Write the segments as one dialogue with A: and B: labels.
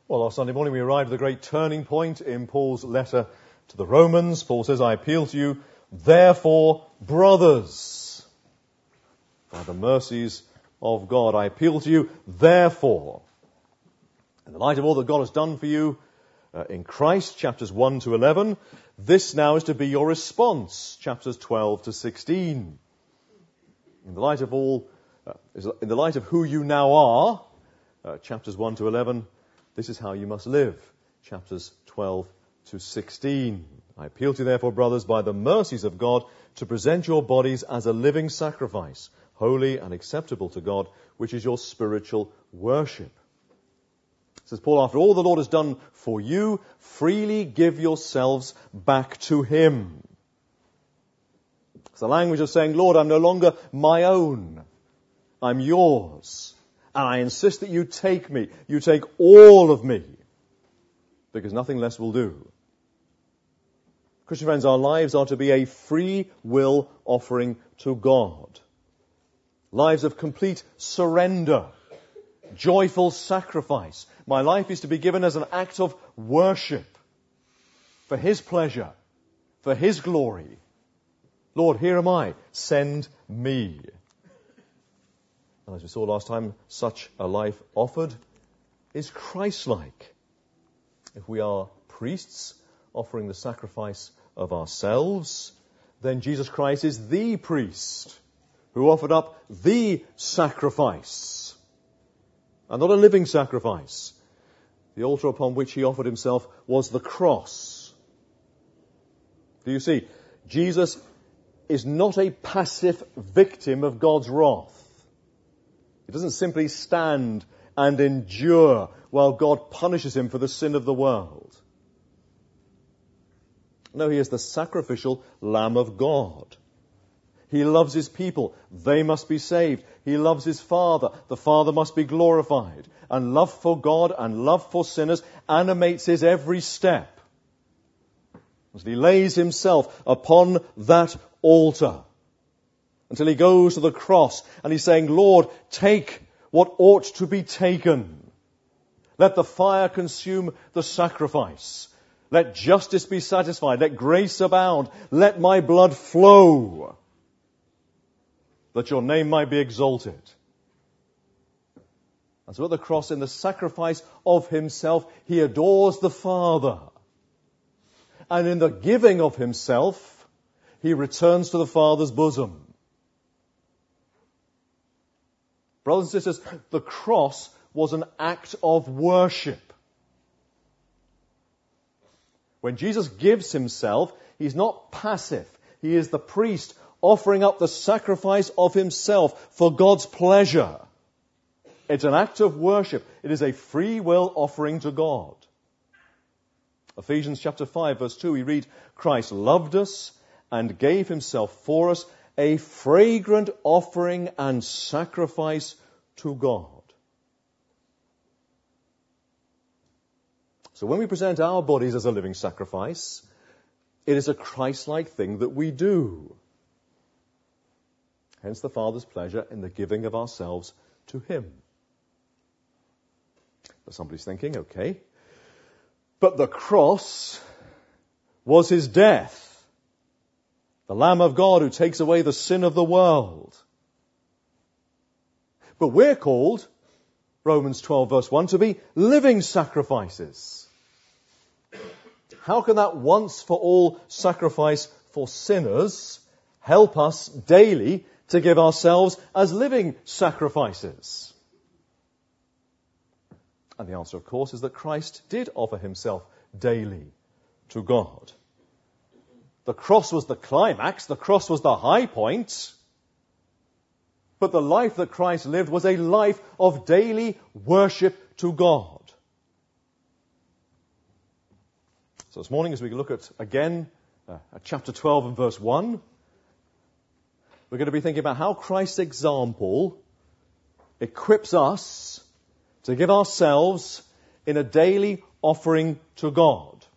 A: Well, last Sunday morning we arrived at the great turning point in Paul's letter to the Romans. Paul says, I appeal to you, therefore, brothers, by the mercies of God. I appeal to you, therefore. In the light of all that God has done for you in Christ, chapters 1 to 11, this now is to be your response, chapters 12 to 16. In the light of who you now are, chapters 1 to 11, this is how you must live, chapters 12 to 16. I appeal to you, therefore, brothers, by the mercies of God, to present your bodies as a living sacrifice, holy and acceptable to God, which is your spiritual worship. Says Paul, after all the Lord has done for you, freely give yourselves back to Him. It's the language of saying, Lord, I'm no longer my own. I'm yours. And I insist that you take me. You take all of me. Because nothing less will do. Christian friends, our lives are to be a free will offering to God. Lives of complete surrender. Joyful sacrifice. My life is to be given as an act of worship. For His pleasure. For His glory. Lord, here am I. Send me. And as we saw last time, such a life offered is Christ-like. If we are priests offering the sacrifice of ourselves, then Jesus Christ is the priest who offered up the sacrifice, and not a living sacrifice. The altar upon which He offered Himself was the cross. Do you see? Jesus is not a passive victim of God's wrath. He doesn't simply stand and endure while God punishes Him for the sin of the world. No, He is the sacrificial Lamb of God. He loves His people. They must be saved. He loves His Father. The Father must be glorified. And love for God and love for sinners animates His every step. As He lays Himself upon that altar until He goes to the cross and He's saying, Lord, take what ought to be taken. Let the fire consume the sacrifice. Let justice be satisfied. Let grace abound. Let my blood flow, that your name might be exalted. And so at the cross, in the sacrifice of Himself, He adores the Father. And in the giving of Himself, He returns to the Father's bosom. Brothers and sisters, the cross was an act of worship. When Jesus gives Himself, He's not passive. He is the priest offering up the sacrifice of Himself for God's pleasure. It's an act of worship. It is a free will offering to God. Ephesians chapter 5 verse 2, we read, Christ loved us and gave Himself for us, a fragrant offering and sacrifice to God. So when we present our bodies as a living sacrifice, it is a Christ-like thing that we do. Hence the Father's pleasure in the giving of ourselves to Him. But somebody's thinking, okay, but the cross was His death. The Lamb of God who takes away the sin of the world. But we're called, Romans 12 verse 1, to be living sacrifices. How can that once for all sacrifice for sinners help us daily to give ourselves as living sacrifices? And the answer, of course, is that Christ did offer Himself daily to God. The cross was the climax, the cross was the high point. But the life that Christ lived was a life of daily worship to God. So this morning, as we look at chapter 12 and verse 1, we're going to be thinking about how Christ's example equips us to give ourselves in a daily offering to God.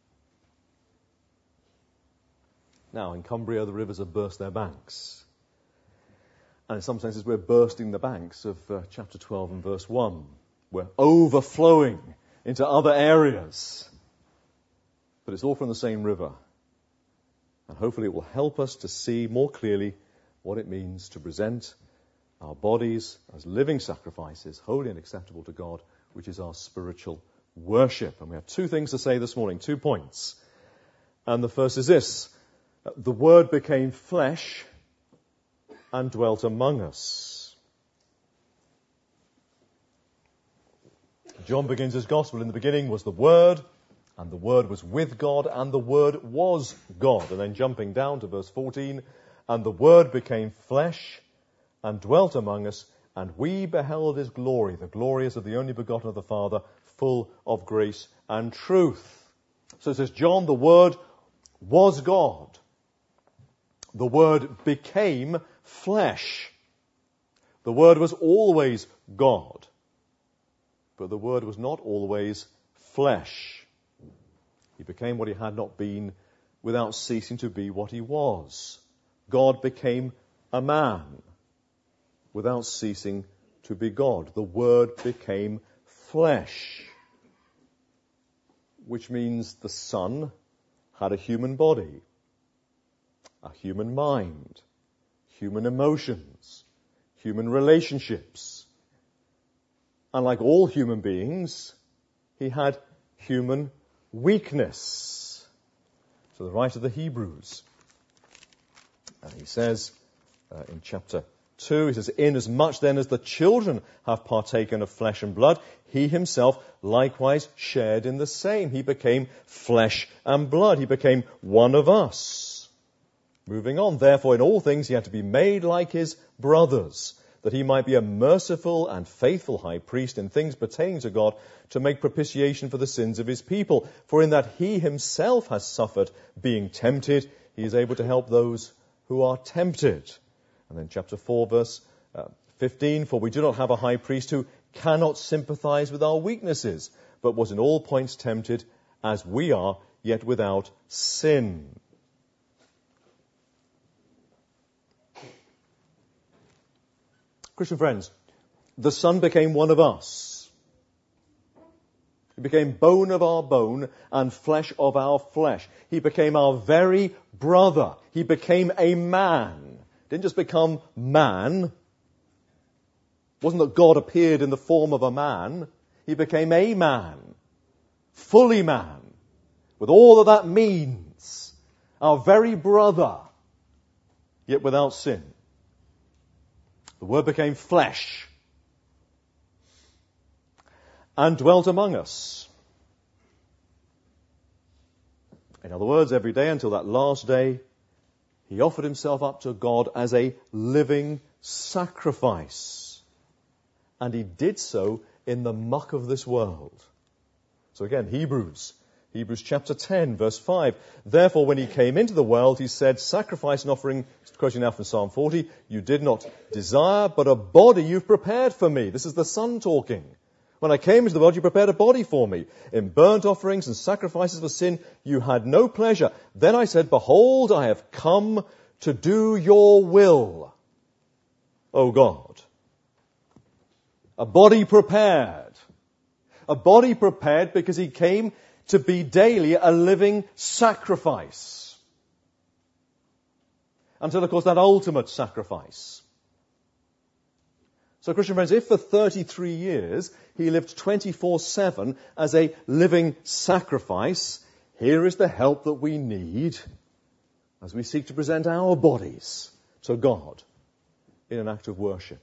A: Now, in Cumbria, the rivers have burst their banks. And in some senses, we're bursting the banks of chapter 12 and verse 1. We're overflowing into other areas. But it's all from the same river. And hopefully it will help us to see more clearly what it means to present our bodies as living sacrifices, holy and acceptable to God, which is our spiritual worship. And we have two things to say this morning, 2 points. And the first is this: the Word became flesh and dwelt among us. John begins his gospel: in the beginning was the Word, and the Word was with God, and the Word was God. And then jumping down to verse 14, and the Word became flesh and dwelt among us, and we beheld his glory. The glory is of the only begotten of the Father, full of grace and truth. So it says, John, the Word was God. The Word became flesh. The Word was always God. But the Word was not always flesh. He became what he had not been without ceasing to be what he was. God became a man without ceasing to be God. The Word became flesh, which means the Son had a human body, a human mind, human emotions, human relationships. And like all human beings, he had human weakness. So the writer of the Hebrews, he says in chapter 2, he says, inasmuch then as the children have partaken of flesh and blood, he himself likewise shared in the same. He became flesh and blood. He became one of us. Moving on, therefore in all things he had to be made like his brothers, that he might be a merciful and faithful high priest in things pertaining to God, to make propitiation for the sins of his people. For in that he himself has suffered being tempted, he is able to help those who are tempted. And then chapter 4, verse 15, for we do not have a high priest who cannot sympathize with our weaknesses, but was in all points tempted as we are, yet without sin. Christian friends, the Son became one of us. He became bone of our bone and flesh of our flesh. He became our very brother. He became a man. Didn't just become man. It wasn't that God appeared in the form of a man. He became a man. Fully man. With all that means. Our very brother. Yet without sin. The Word became flesh and dwelt among us. In other words, every day until that last day, he offered himself up to God as a living sacrifice. And he did so in the muck of this world. So again, Hebrews chapter 10, verse 5. Therefore, when he came into the world, he said, sacrifice and offering, quoting now from Psalm 40, you did not desire, but a body you've prepared for me. This is the Son talking. When I came into the world, you prepared a body for me. In burnt offerings and sacrifices for sin, you had no pleasure. Then I said, behold, I have come to do your will, O God. A body prepared. A body prepared because he came to be daily a living sacrifice. Until, of course, that ultimate sacrifice. So, Christian friends, if for 33 years he lived 24/7 as a living sacrifice, here is the help that we need as we seek to present our bodies to God in an act of worship.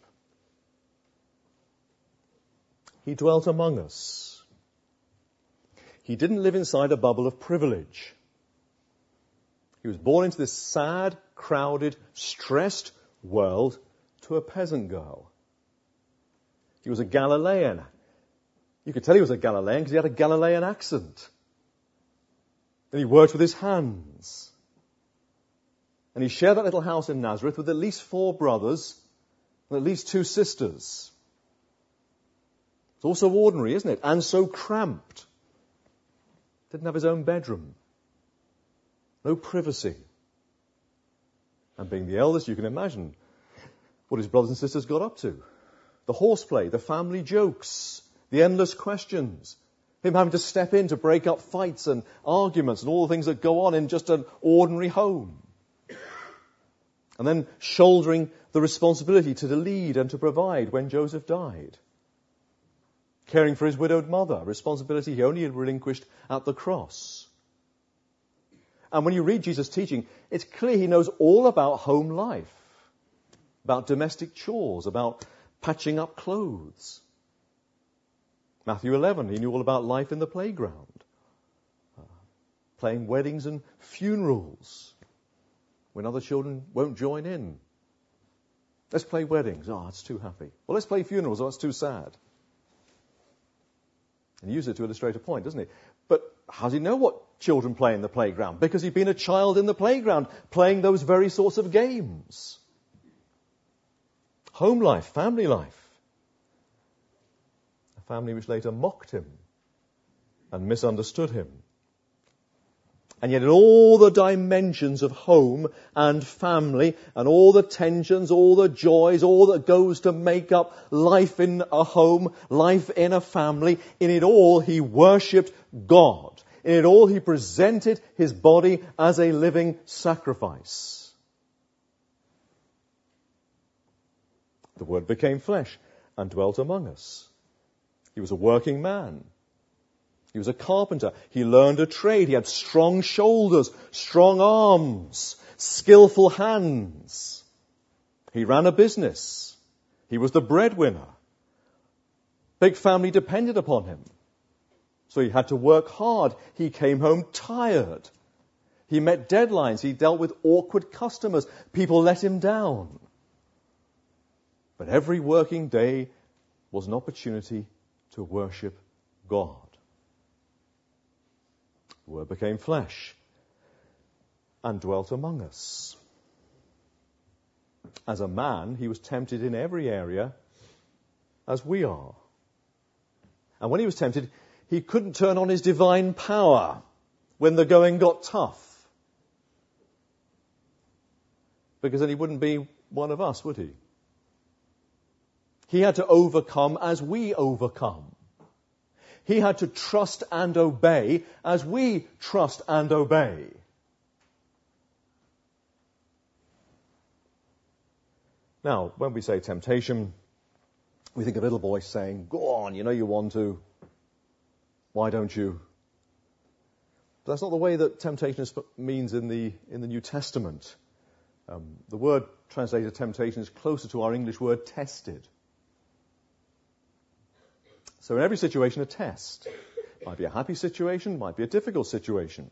A: He dwelt among us. He didn't live inside a bubble of privilege. He was born into this sad, crowded, stressed world to a peasant girl. He was a Galilean. You could tell he was a Galilean because he had a Galilean accent. And he worked with his hands. And he shared that little house in Nazareth with at least 4 brothers and at least 2 sisters. It's all so ordinary, isn't it? And so cramped. Didn't have his own bedroom. No privacy. And being the eldest, you can imagine what his brothers and sisters got up to. The horseplay, the family jokes, the endless questions, Him having to step in to break up fights and arguments and all the things that go on in just an ordinary home. And then shouldering the responsibility to lead and to provide when Joseph died. Caring for his widowed mother, responsibility he only had relinquished at the cross. And when you read Jesus' teaching, it's clear he knows all about home life, about domestic chores, about patching up clothes. Matthew 11, he knew all about life in the playground, playing weddings and funerals when other children won't join in. Let's play weddings. Oh, it's too happy. Well, let's play funerals. Oh, it's too sad. And he uses it to illustrate a point, doesn't he? But how does he know what children play in the playground? Because he'd been a child in the playground, playing those very sorts of games. Home life, family life. A family which later mocked him and misunderstood him. And yet in all the dimensions of home and family and all the tensions, all the joys, all that goes to make up life in a home, life in a family, in it all he worshipped God. In it all he presented his body as a living sacrifice. The Word became flesh and dwelt among us. He was a working man. He was a carpenter. He learned a trade. He had strong shoulders, strong arms, skillful hands. He ran a business. He was the breadwinner. Big family depended upon him. So he had to work hard. He came home tired. He met deadlines. He dealt with awkward customers. People let him down. But every working day was an opportunity to worship God. The Word became flesh and dwelt among us. As a man, he was tempted in every area as we are. And when he was tempted, he couldn't turn on his divine power when the going got tough. Because then he wouldn't be one of us, would he? He had to overcome as we overcome. He had to trust and obey as we trust and obey. Now, when we say temptation, we think of a little voice saying, "Go on, you know you want to. Why don't you?" But that's not the way that temptation means in the New Testament. The word translated temptation is closer to our English word tested. So in every situation, a test. Might be a happy situation, might be a difficult situation.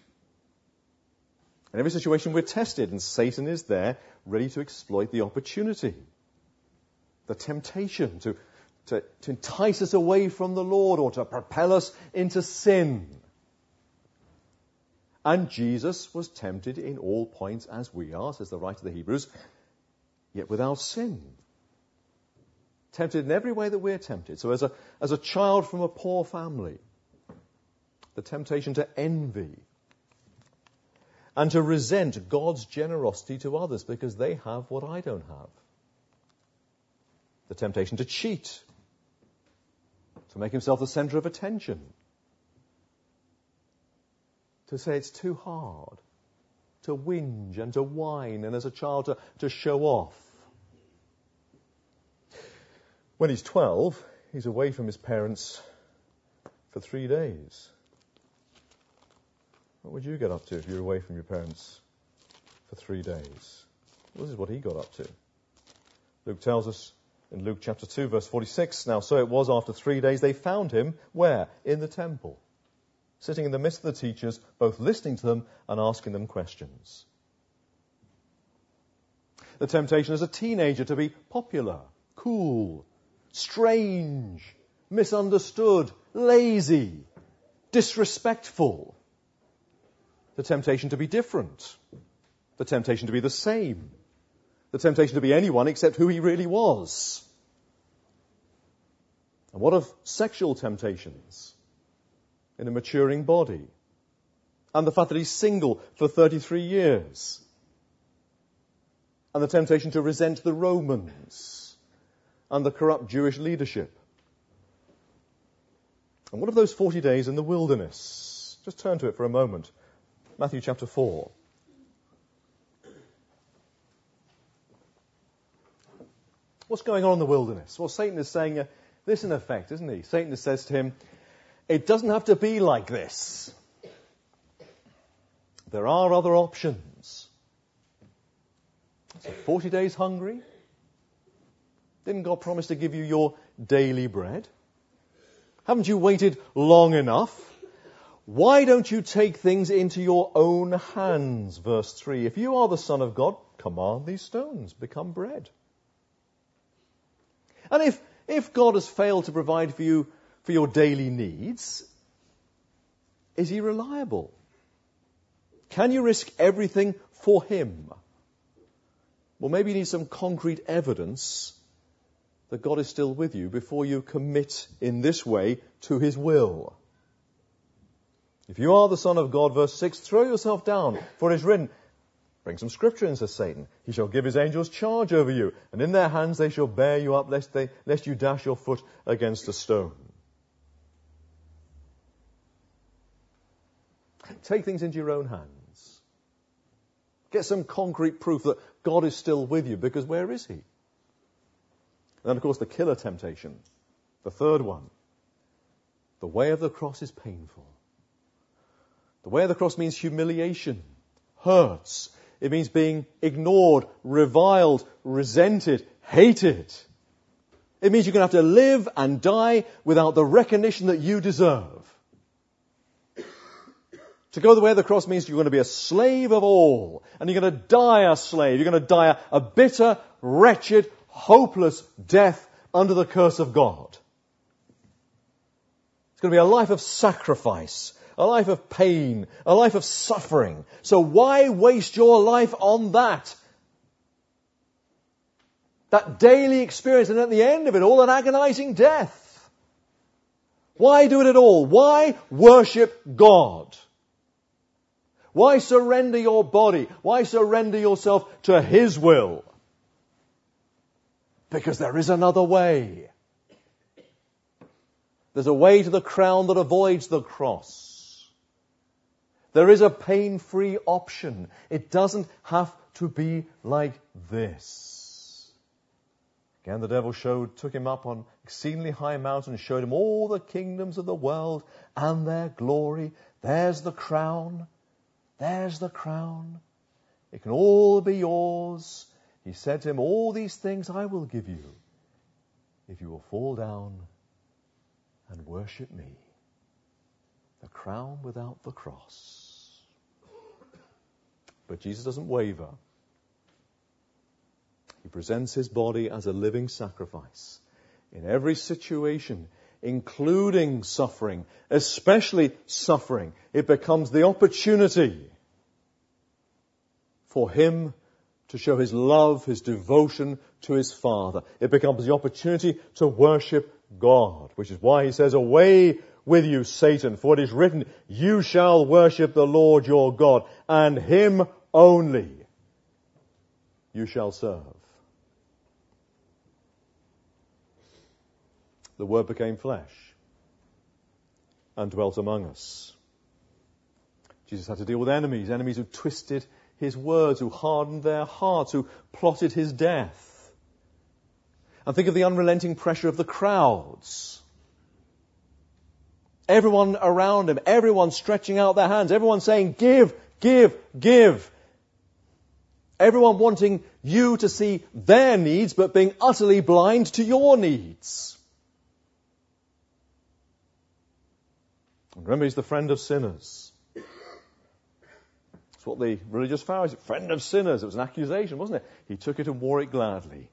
A: In every situation, we're tested, and Satan is there, ready to exploit the opportunity, the temptation to entice us away from the Lord or to propel us into sin. And Jesus was tempted in all points as we are, says the writer of the Hebrews, yet without sin. Tempted in every way that we're tempted. So as a child from a poor family, the temptation to envy and to resent God's generosity to others because they have what I don't have. The temptation to cheat, to make himself the center of attention, to say it's too hard, to whinge and to whine, and as a child to show off. When he's 12, he's away from his parents for 3 days. What would you get up to if you were away from your parents for 3 days? Well, this is what he got up to. Luke tells us in Luke chapter 2, verse 46, "Now so it was after 3 days they found him," where? In the temple, sitting in the midst of the teachers, both listening to them and asking them questions. The temptation as a teenager to be popular, cool, strange, misunderstood, lazy, disrespectful. The temptation to be different. The temptation to be the same. The temptation to be anyone except who he really was. And what of sexual temptations in a maturing body? And the fact that he's single for 33 years. And the temptation to resent the Romans and the corrupt Jewish leadership. And what of those 40 days in the wilderness? Just turn to it for a moment. Matthew chapter 4. What's going on in the wilderness? Well, Satan is saying this in effect, isn't he? Satan says to him, it doesn't have to be like this. There are other options. So 40 days hungry? Didn't God promise to give you your daily bread? Haven't you waited long enough? Why don't you take things into your own hands? Verse 3. If you are the Son of God, command these stones become bread. And if God has failed to provide for you for your daily needs, is he reliable? Can you risk everything for him? Well, maybe you need some concrete evidence that God is still with you before you commit in this way to his will. If you are the Son of God, verse 6, throw yourself down, for it is written, bring some scripture in, says Satan. He shall give his angels charge over you, and in their hands they shall bear you up, lest you dash your foot against a stone. Take things into your own hands. Get some concrete proof that God is still with you, because where is he? And then, of course, the killer temptation. The third one. The way of the cross is painful. The way of the cross means humiliation, hurts. It means being ignored, reviled, resented, hated. It means you're going to have to live and die without the recognition that you deserve. To go the way of the cross means you're going to be a slave of all. And you're going to die a slave. You're going to die a bitter, wretched, hopeless death under the curse of God. It's going to be a life of sacrifice, a life of pain, a life of suffering. So why waste your life on that? That daily experience, and at the end of it all, an agonizing death. Why do it at all? Why worship God? Why surrender your body? Why surrender yourself to his will? Because there is another way. There's a way to the crown that avoids the cross. There is a pain-free option. It doesn't have to be like this. Again, the devil took him up on exceedingly high mountain and showed him all the kingdoms of the world and their glory. There's the crown. There's the crown. It can all be yours. He said to him, all these things I will give you if you will fall down and worship me. The crown without the cross. But Jesus doesn't waver. He presents his body as a living sacrifice in every situation, including suffering, especially suffering. It becomes the opportunity for him to show his love, his devotion to his Father. It becomes the opportunity to worship God, which is why he says, away with you, Satan, for it is written, you shall worship the Lord your God, and him only you shall serve. The Word became flesh and dwelt among us. Jesus had to deal with enemies who twisted his words, who hardened their hearts, who plotted his death. And think of the unrelenting pressure of the crowds. Everyone around him, everyone stretching out their hands, everyone saying, give, give, give. Everyone wanting you to see their needs, but being utterly blind to your needs. Remember, he's the friend of sinners. That's what the religious Pharisees, friend of sinners. It was an accusation, wasn't it? He took it and wore it gladly.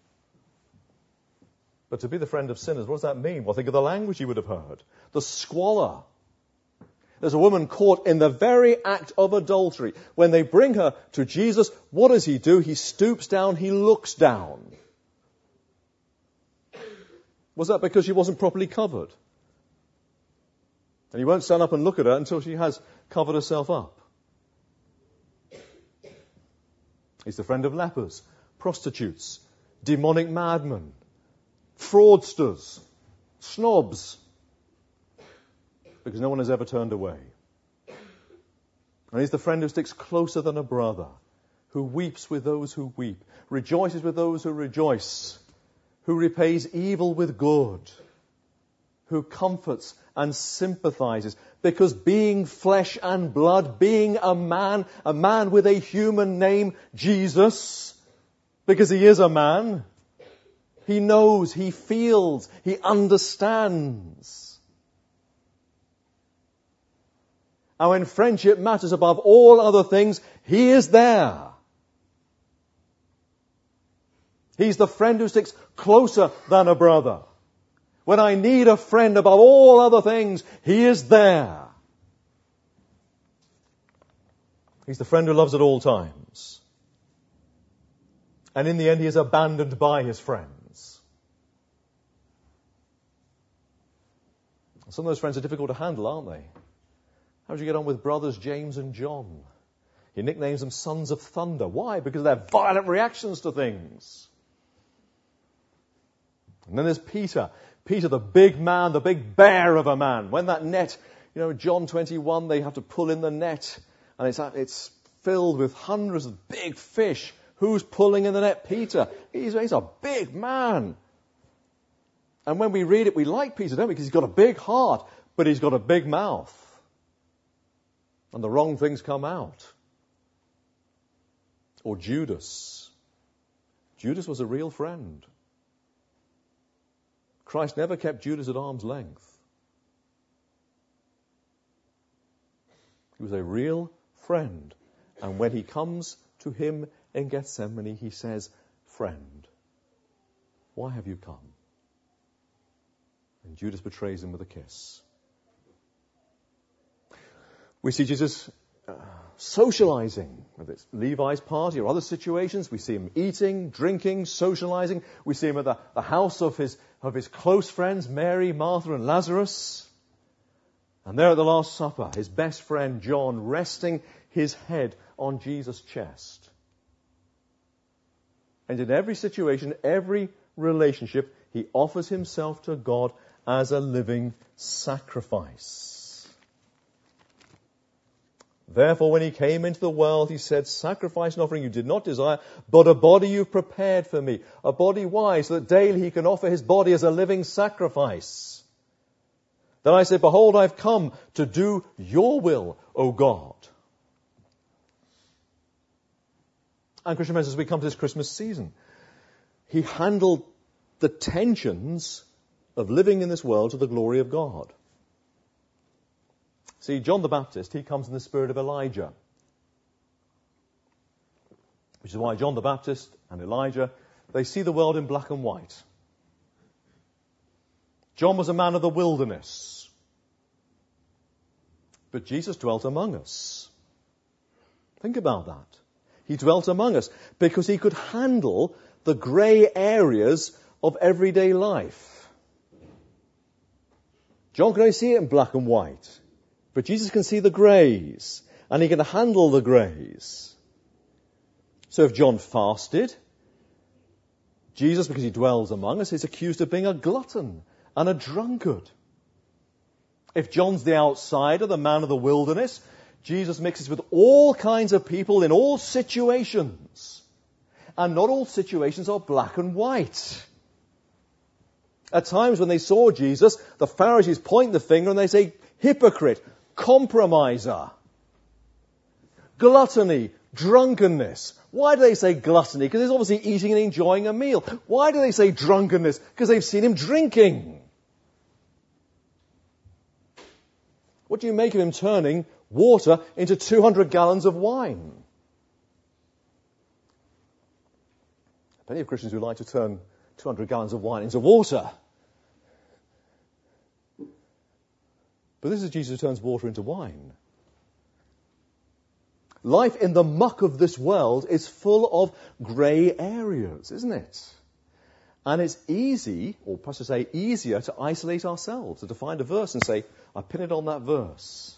A: But to be the friend of sinners, what does that mean? Well, think of the language he would have heard. The squalor. There's a woman caught in the very act of adultery. When they bring her to Jesus, what does he do? He stoops down, he looks down. Was that because she wasn't properly covered? And he won't stand up and look at her until she has covered herself up. He's the friend of lepers, prostitutes, demonic madmen, fraudsters, snobs. because no one has ever turned away. And he's the friend who sticks closer than a brother, who weeps with those who weep, rejoices with those who rejoice, who repays evil with good, who comforts and sympathizes, because being flesh and blood, being a man with a human name, Jesus, because he is a man, he knows, he feels, he understands. And when friendship matters above all other things, he is there. He's the friend who sticks closer than a brother. When I need a friend above all other things, he is there. He's the friend who loves at all times. And in the end, he is abandoned by his friends. Some of those friends are difficult to handle, aren't they? How do you get on with brothers James and John? He nicknames them sons of thunder. Why? Because of their violent reactions to things. And then there's Peter. Peter, the big man, the big bear of a man. When that net, John 21, they have to pull in the net, and it's filled with hundreds of big fish. Who's pulling in the net? Peter. He's a big man. And when we read it, we like Peter, don't we? Because he's got a big heart, but he's got a big mouth. And the wrong things come out. Or Judas. Judas was a real friend. Christ never kept Judas at arm's length. He was a real friend. And when he comes to him in Gethsemane, he says, "Friend, why have you come?" And Judas betrays him with a kiss. We see Jesus socializing, whether it's Levi's party or other situations. We see him eating, drinking, socializing. We see him at the house of his close friends, Mary, Martha, and Lazarus. And there at the Last Supper, his best friend John resting his head on Jesus' chest. And in every situation, every relationship, he offers himself to God as a living sacrifice. Therefore, when he came into the world, he said, "Sacrifice and offering you did not desire, but a body you've prepared for me." A body, why? So that daily he can offer his body as a living sacrifice. Then I said, "Behold, I've come to do your will, O God." And Christian friends, as we come to this Christmas season, he handled the tensions of living in this world to the glory of God. See, John the Baptist, he comes in the spirit of Elijah. Which is why John the Baptist and Elijah, they see the world in black and white. John was a man of the wilderness. But Jesus dwelt among us. Think about that. He dwelt among us because he could handle the grey areas of everyday life. John could only see it in black and white. But Jesus can see the greys, and he can handle the greys. So if John fasted, Jesus, because he dwells among us, is accused of being a glutton and a drunkard. If John's the outsider, the man of the wilderness, Jesus mixes with all kinds of people in all situations. And not all situations are black and white. At times when they saw Jesus, the Pharisees point the finger and they say, "Hypocrite, compromiser, gluttony, drunkenness." Why do they say gluttony? Because he's obviously eating and enjoying a meal. Why do they say drunkenness? Because they've seen him drinking. What do you make of him turning water into 200 gallons of wine? Plenty of Christians who like to turn 200 gallons of wine into water. But this is Jesus who turns water into wine. Life in the muck of this world is full of grey areas, isn't it? And it's easy, or perhaps to say easier, to isolate ourselves, to find a verse and say, "I pin it on that verse."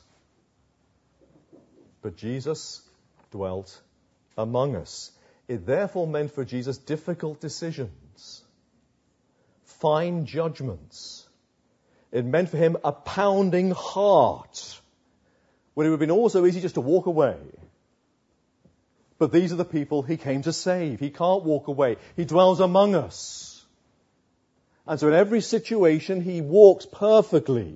A: But Jesus dwelt among us. It therefore meant for Jesus difficult decisions, fine judgments, It meant for him a pounding heart, where it would have been all so easy just to walk away. But these are the people he came to save. He can't walk away. He dwells among us. And so in every situation, he walks perfectly.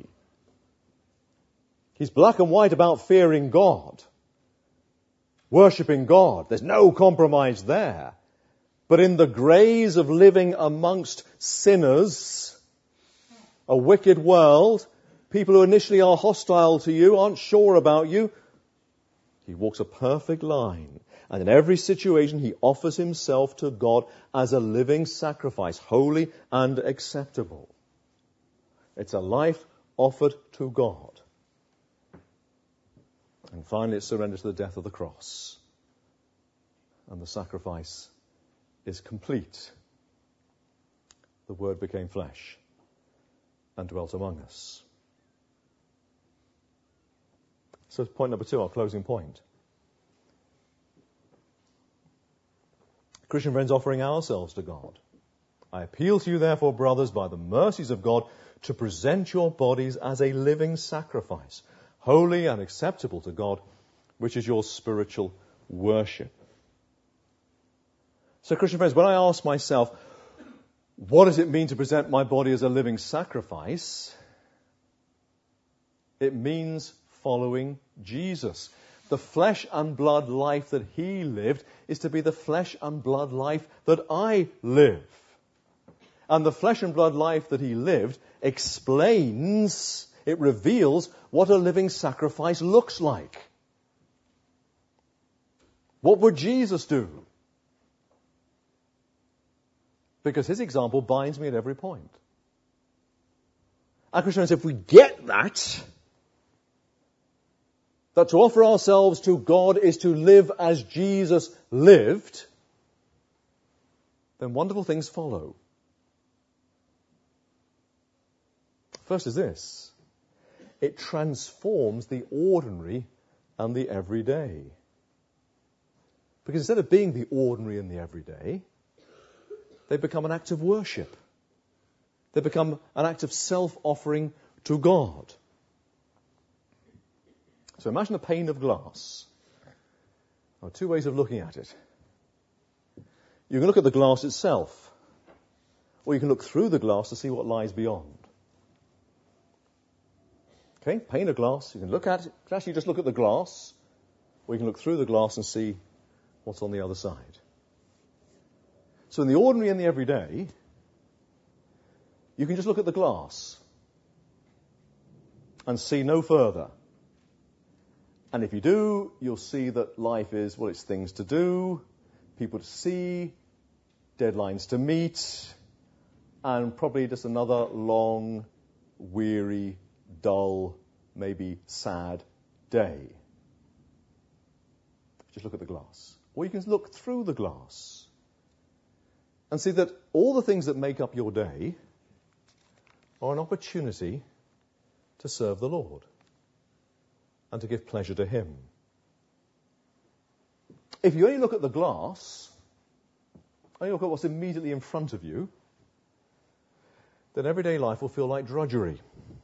A: He's black and white about fearing God, worshipping God. There's no compromise there. But in the grays of living amongst sinners, a wicked world, people who initially are hostile to you, aren't sure about you, he walks a perfect line. And in every situation, he offers himself to God as a living sacrifice, holy and acceptable. It's a life offered to God. And finally, it's surrender to the death of the cross. And the sacrifice is complete. The Word became flesh and dwelt among us. So point number 2, our closing point. Christian friends, offering ourselves to God. I appeal to you, therefore, brothers, by the mercies of God, to present your bodies as a living sacrifice, holy and acceptable to God, which is your spiritual worship. So, Christian friends, when I ask myself, what does it mean to present my body as a living sacrifice? It means following Jesus. The flesh and blood life that he lived is to be the flesh and blood life that I live. And the flesh and blood life that he lived explains, it reveals what a living sacrifice looks like. What would Jesus do? Because his example binds me at every point. And Christians, if we get that to offer ourselves to God is to live as Jesus lived, then wonderful things follow. First is this: it transforms the ordinary and the everyday. Because instead of being the ordinary and the everyday, they become an act of worship. They become an act of self-offering to God. So imagine a pane of glass. There are two ways of looking at it. You can look at the glass itself, or you can look through the glass to see what lies beyond. Okay, pane of glass, you can look at it. You can actually just look at the glass, or you can look through the glass and see what's on the other side. So in the ordinary and the everyday, you can just look at the glass and see no further. And if you do, you'll see that life is, well, it's things to do, people to see, deadlines to meet, and probably just another long, weary, dull, maybe sad day. Just look at the glass. Or you can look through the glass and see that all the things that make up your day are an opportunity to serve the Lord and to give pleasure to him. If you only look at the glass, only look at what's immediately in front of you, then everyday life will feel like drudgery.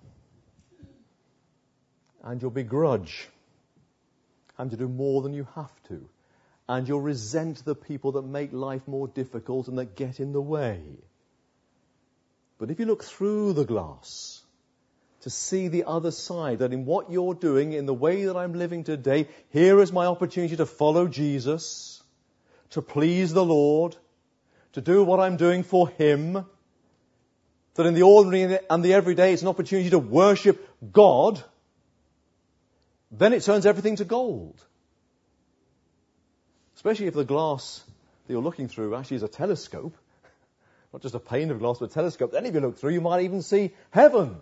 A: And you'll begrudge. And you'll do more than you have to. And you'll resent the people that make life more difficult and that get in the way. But if you look through the glass to see the other side, that in what you're doing, in the way that I'm living today, here is my opportunity to follow Jesus, to please the Lord, to do what I'm doing for him, that in the ordinary and the everyday it's an opportunity to worship God, then it turns everything to gold. Especially if the glass that you're looking through actually is a telescope, not just a pane of glass, but a telescope. Then if you look through, you might even see heaven.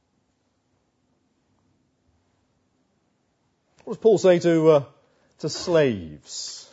A: What does Paul say to slaves?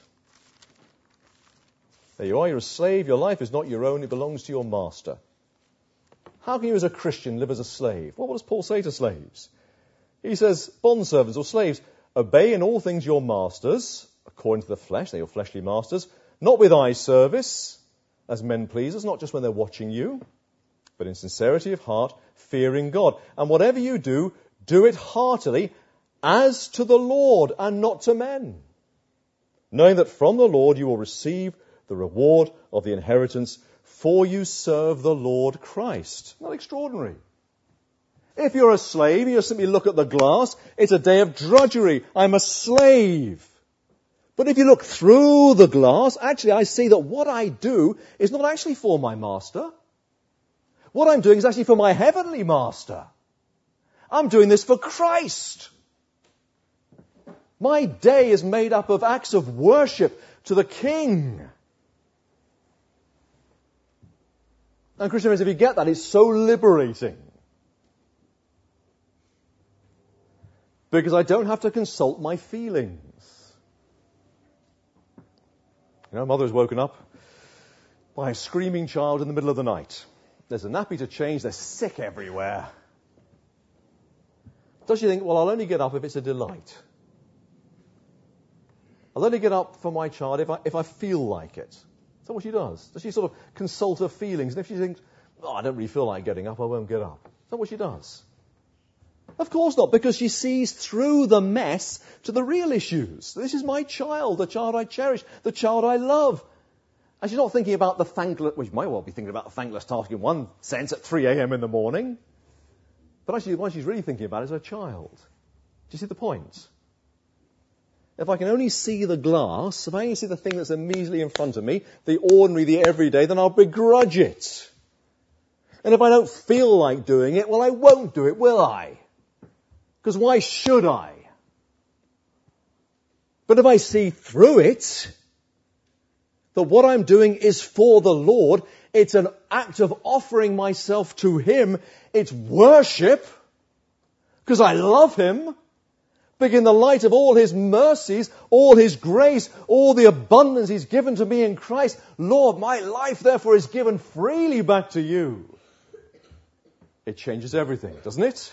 A: There you are, you're a slave, your life is not your own, it belongs to your master. How can you as a Christian live as a slave? Well, what does Paul say to slaves? He says, bondservants or slaves, obey in all things your masters, according to the flesh, they're your fleshly masters, not with eye service, as men pleasers, not just when they're watching you, but in sincerity of heart, fearing God. And whatever you do, do it heartily, as to the Lord and not to men, knowing that from the Lord you will receive the reward of the inheritance, for you serve the Lord Christ. Not extraordinary. If you're a slave, you simply look at the glass, it's a day of drudgery. I'm a slave. But if you look through the glass, actually I see that what I do is not actually for my master. What I'm doing is actually for my heavenly master. I'm doing this for Christ. My day is made up of acts of worship to the King. And Christian friends, if you get that, it's so liberating. Because I don't have to consult my feelings. You know, mother is woken up by a screaming child in the middle of the night. There's a nappy to change, they're sick everywhere. Does she think, well, I'll only get up if it's a delight? I'll only get up for my child if I feel like it. Is that what she does? Does she sort of consult her feelings? And if she thinks, oh, I don't really feel like getting up, I won't get up. Is that what she does? Of course not, because she sees through the mess to the real issues. This is my child, the child I cherish, the child I love. And she's not thinking about the thankless, well, you might well be thinking about the thankless task in one sense at 3 a.m. in the morning. But actually, what she's really thinking about is her child. Do you see the point? If I can only see the glass, if I only see the thing that's immediately in front of me, the ordinary, the everyday, then I'll begrudge it. And if I don't feel like doing it, well, I won't do it, will I? Because why should I? But if I see through it, that what I'm doing is for the Lord, it's an act of offering myself to Him, it's worship, because I love Him, but in the light of all His mercies, all His grace, all the abundance He's given to me in Christ, Lord, my life therefore is given freely back to You. It changes everything, doesn't it?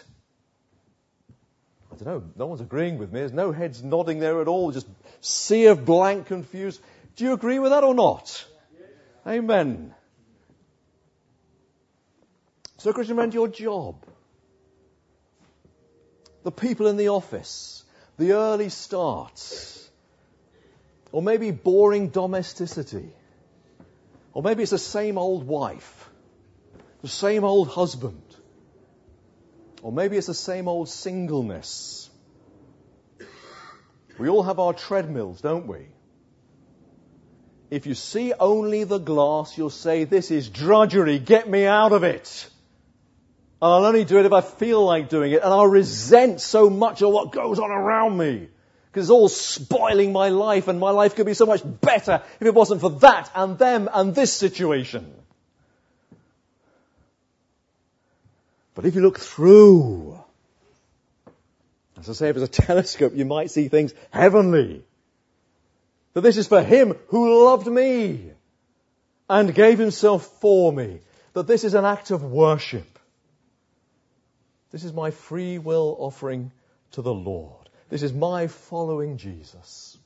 A: I don't know, no one's agreeing with me. There's no heads nodding there at all, just sea of blank, confused. Do you agree with that or not? Amen. So, Christian friend, your job, the people in the office, the early starts, or maybe boring domesticity, or maybe it's the same old wife, the same old husband, or maybe it's the same old singleness. We all have our treadmills, don't we? If you see only the glass, you'll say, this is drudgery, get me out of it. And I'll only do it if I feel like doing it. And I'll resent so much of what goes on around me. Because it's all spoiling my life, and my life could be so much better if it wasn't for that and them and this situation. But if you look through, as I say, if it's a telescope, you might see things heavenly. That this is for Him who loved me and gave Himself for me. That this is an act of worship. This is my free will offering to the Lord. This is my following Jesus.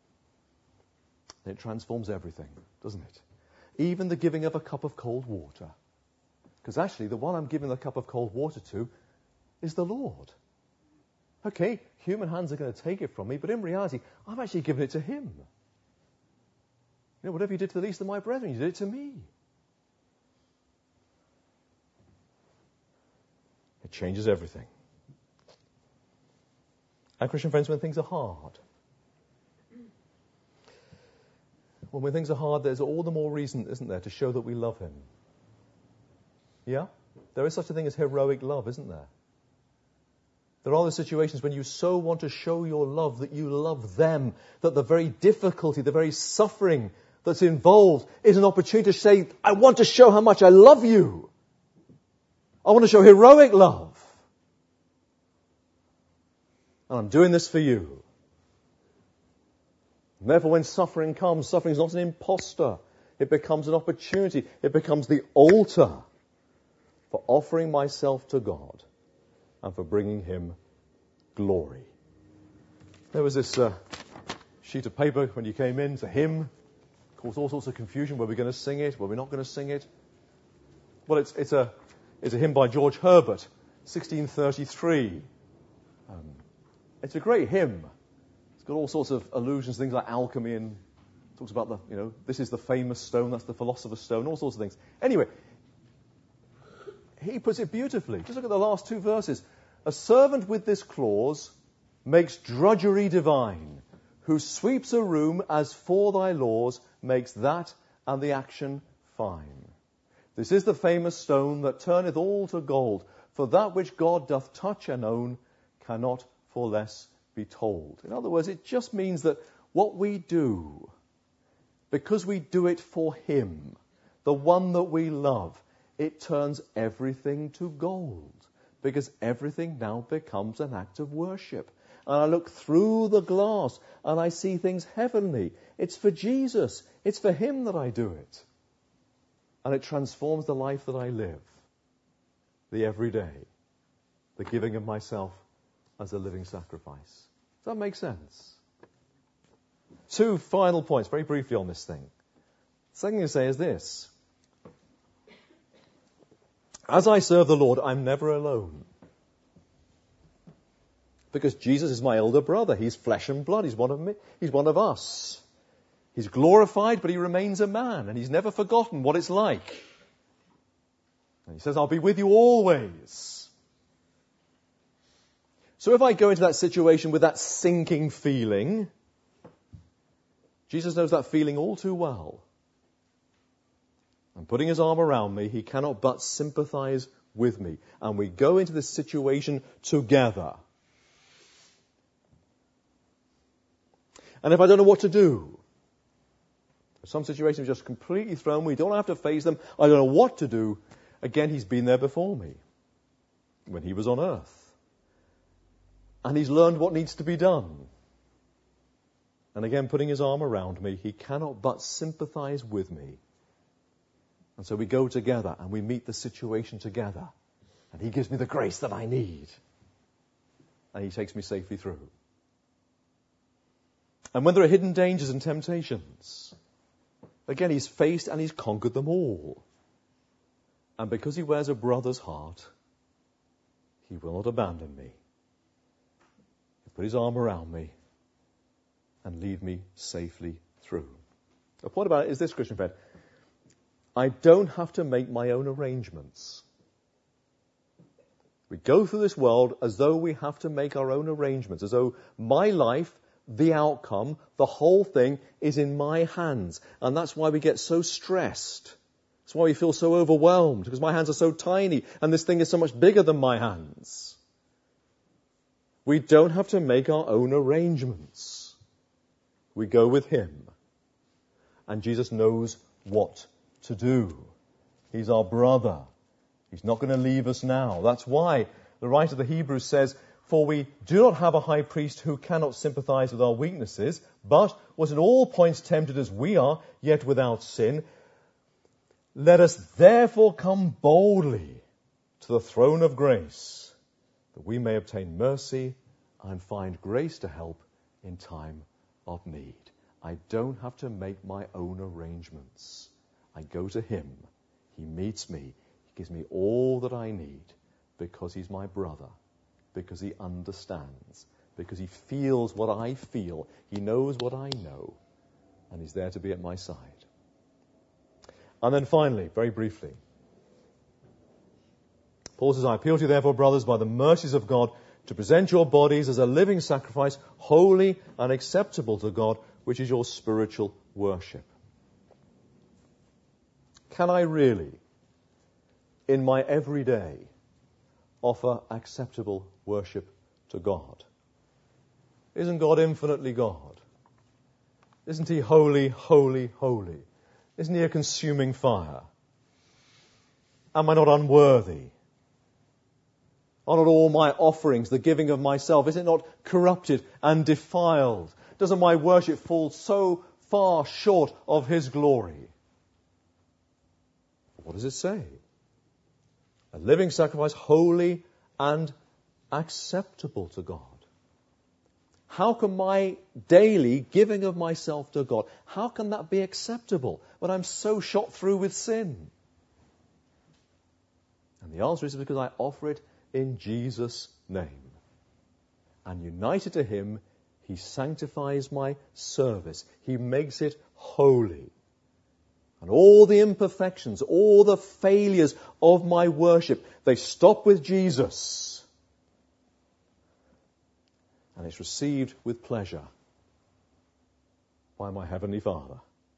A: It transforms everything, doesn't it? Even the giving of a cup of cold water. Because actually, the one I'm giving the cup of cold water to is the Lord. Okay, human hands are going to take it from me, but in reality, I've actually given it to Him. You know, whatever you did to the least of my brethren, you did it to me. It changes everything. And Christian friends, when things are hard, when things are hard, there's all the more reason, isn't there, to show that we love Him. Yeah? There is such a thing as heroic love, isn't there? There are the situations when you so want to show your love that you love them, that the very difficulty, the very suffering that's involved is an opportunity to say, I want to show how much I love you. I want to show heroic love. And I'm doing this for you. And therefore, when suffering comes, suffering is not an imposter. It becomes an opportunity. It becomes the altar for offering myself to God and for bringing Him glory. There was this sheet of paper when you came in, it's a hymn. Caused all sorts of confusion. Were we going to sing it? Were we not going to sing it? Well, it's a is a hymn by George Herbert, 1633. It's a great hymn. It's got all sorts of allusions, things like alchemy, and talks about this is the famous stone, that's the philosopher's stone, all sorts of things. Anyway, he puts it beautifully. Just look at the last two verses. A servant with this clause makes drudgery divine, who sweeps a room as for thy laws, makes that and the action fine. This is the famous stone that turneth all to gold, for that which God doth touch and own cannot for less be told. In other words, it just means that what we do, because we do it for him, the one that we love, it turns everything to gold, because everything now becomes an act of worship. And I look through the glass and I see things heavenly. It's for Jesus. It's for him that I do it. And it transforms the life that I live, the everyday, the giving of myself as a living sacrifice. Does that make sense? Two final points, very briefly on this thing. The second thing to say is this. As I serve the Lord, I'm never alone. Because Jesus is my elder brother. He's flesh and blood. He's one of me. He's one of us. He's glorified, but he remains a man, and he's never forgotten what it's like. And he says, I'll be with you always. So if I go into that situation with that sinking feeling, Jesus knows that feeling all too well. And putting his arm around me, he cannot but sympathize with me. And we go into this situation together. And if I don't know what to do, some situations are just completely thrown, we don't have to face them, I don't know what to do, again, he's been there before me when he was on earth. And he's learned what needs to be done. And again, putting his arm around me, he cannot but sympathize with me. And so we go together and we meet the situation together. And he gives me the grace that I need. And he takes me safely through. And when there are hidden dangers and temptations, again, he's faced and he's conquered them all. And because he wears a brother's heart, he will not abandon me. He'll put his arm around me and lead me safely through. The point about it is this, Christian friend. I don't have to make my own arrangements. We go through this world as though we have to make our own arrangements, as though my life, the outcome, the whole thing is in my hands. And that's why we get so stressed. That's why we feel so overwhelmed, because my hands are so tiny and this thing is so much bigger than my hands. We don't have to make our own arrangements. We go with him. And Jesus knows what to do. He's our brother. He's not going to leave us now. That's why the writer of the Hebrews says, for we do not have a high priest who cannot sympathize with our weaknesses, but was in all points tempted as we are, yet without sin. Let us therefore come boldly to the throne of grace, that we may obtain mercy and find grace to help in time of need. I don't have to make my own arrangements. I go to him. He meets me. He gives me all that I need because he's my brother, because he understands, because he feels what I feel. He knows what I know, and he's there to be at my side. And then finally, very briefly, Paul says, I appeal to you therefore, brothers, by the mercies of God, to present your bodies as a living sacrifice, holy and acceptable to God, which is your spiritual worship. Can I really, in my everyday, offer acceptable worship to God? Isn't God infinitely God? Isn't he holy, holy, holy? Isn't he a consuming fire? Am I not unworthy? Are not all my offerings, the giving of myself, is it not corrupted and defiled? Doesn't my worship fall so far short of his glory? What does it say? A living sacrifice, holy and acceptable to God. How can my daily giving of myself to God, how can that be acceptable when I'm so shot through with sin? And And the answer is because I offer it in Jesus' name. And united to him, he sanctifies my service. He makes it holy. And all the imperfections, all the failures of my worship, they stop with Jesus. And it's received with pleasure by my Heavenly Father.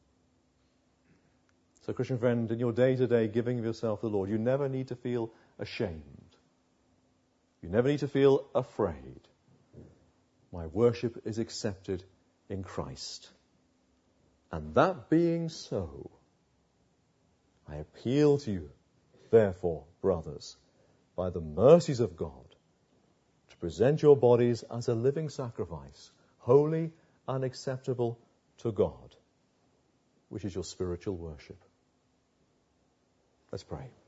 A: So, Christian friend, in your day-to-day giving of yourself to the Lord, you never need to feel ashamed. You never need to feel afraid. My worship is accepted in Christ. And that being so, I appeal to you, therefore, brothers, by the mercies of God, to present your bodies as a living sacrifice, holy and acceptable to God, which is your spiritual worship. Let's pray.